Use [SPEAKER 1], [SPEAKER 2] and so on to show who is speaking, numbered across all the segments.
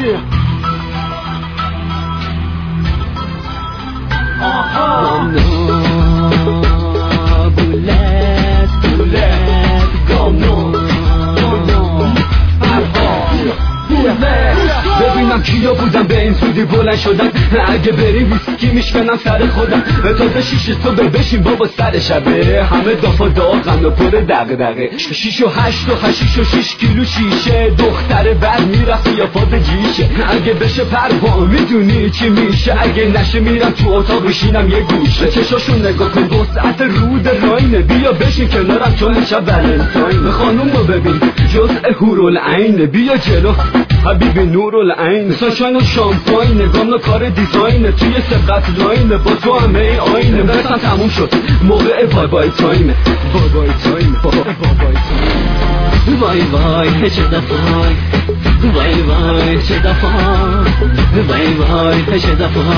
[SPEAKER 1] ببینم کیا بودم به این سودی بلند شدن، اگه بری ویسکی میشکنم سر خودم. تازه شیش صبح بشین بابا سر شبه، همه دافا داغن و پر دغدغه. 6 و 8 و 8 و 6 کیلو شیشه، دختر بعد میرفت یا پاد جیشه. اگه بشه پروا میدونی چی میشه، اگه نشه میرم تو اتاق بشینم یه گوشه. چشاشون نگاه کن وسعت رود راینه، بیا بشین کنارم چون شب ولنتاین. خانوم رو ببین جزء هورالعینه، بیا جلو حبیبی نورالعین. ساشاین و شامپاین نگام کار دیزاینه، توی سبقت لاینه با تو همه ای آینه. برسم تموم شد موقع بای بای تایمه، بای بای تایمه، بای بای تایمه. وای وای چه دفعه، وای وای چه دفعه، وای وای چه دفعه،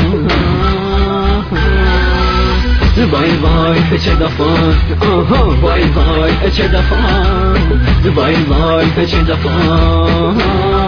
[SPEAKER 1] وای وای چه دفعه، وای وای چه دفعه، وای وای چه دفعه.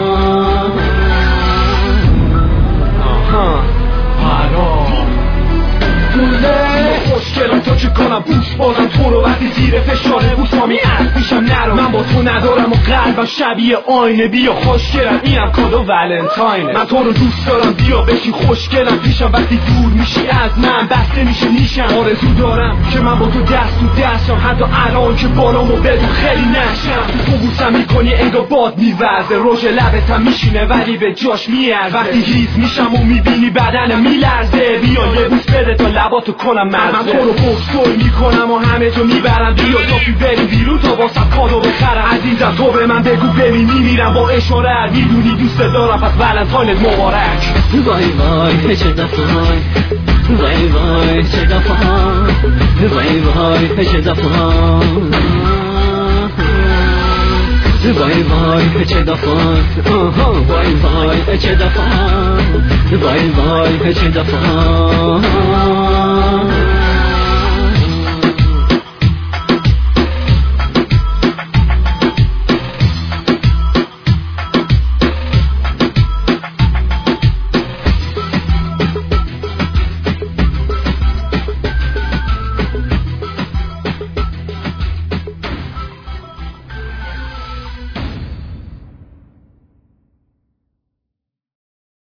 [SPEAKER 1] خوشگلم تا چه کنم بوس بازم تو رو وقتی زیر فشاره بوسامی از پیشم نرو. من با تو ندارم و قلبم شبیه آینه، بیا خوشگلم اینم کادو ولنتاینه. من تو رو دوست دارم بیا بشین خوشگلم پیشم، وقتی دور میشی از من بسته میشه نیشم. آرزو دارم که من با تو دست تو دستم، حتی الان که بالامو بدون خیلی نشم. تو بوسم میکنی انگار باد میوزه، روش لبتم میشینه ولی به جاش میارزه. وقتی هیز میشم و میبینی بدنم میلرزه، بیا یه بوس بده تا لباتو کنم مرزه. من تو رو بکسوی میکنم و همه جو میبرم، بیا تا بریم بیرون تا واسم کادو بخرم. عزیزم تو به من بگو ببین میمیرم با اشاره، میدونی دوست دارم پس ولنتاینت مبارک. وای وای چه دفعه، وای وای چه دفعه، وای وای چه دفعه، وای وای چه دفعه، وای وای چه دفعه، وای وای چه دفعه.